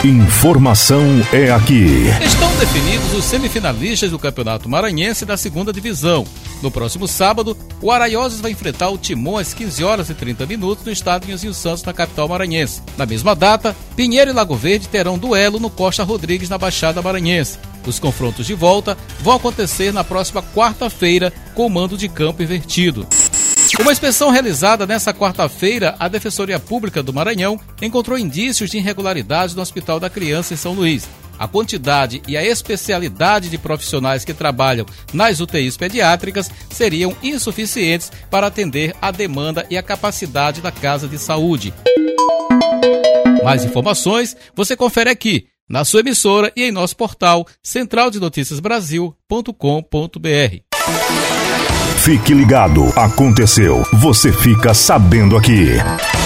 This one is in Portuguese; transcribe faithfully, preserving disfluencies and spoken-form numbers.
Informação é aqui. Estão definidos os semifinalistas do Campeonato Maranhense da segunda Divisão. No próximo sábado, o Araioses vai enfrentar o Timon às quinze horas e trinta minutos no estádio Nilzinho Santos, na capital maranhense. Na mesma data, Pinheiro e Lago Verde terão duelo no Costa Rodrigues, na Baixada Maranhense. Os confrontos de volta vão acontecer na próxima quarta-feira, com o mando de campo invertido. Uma inspeção realizada nesta quarta-feira, a Defensoria Pública do Maranhão encontrou indícios de irregularidades no Hospital da Criança em São Luís. A quantidade e a especialidade de profissionais que trabalham nas U T Is pediátricas seriam insuficientes para atender a demanda e a capacidade da Casa de Saúde. Mais informações você confere aqui, na sua emissora e em nosso portal central de noticias brasil ponto com ponto br. Fique ligado, aconteceu, você fica sabendo aqui.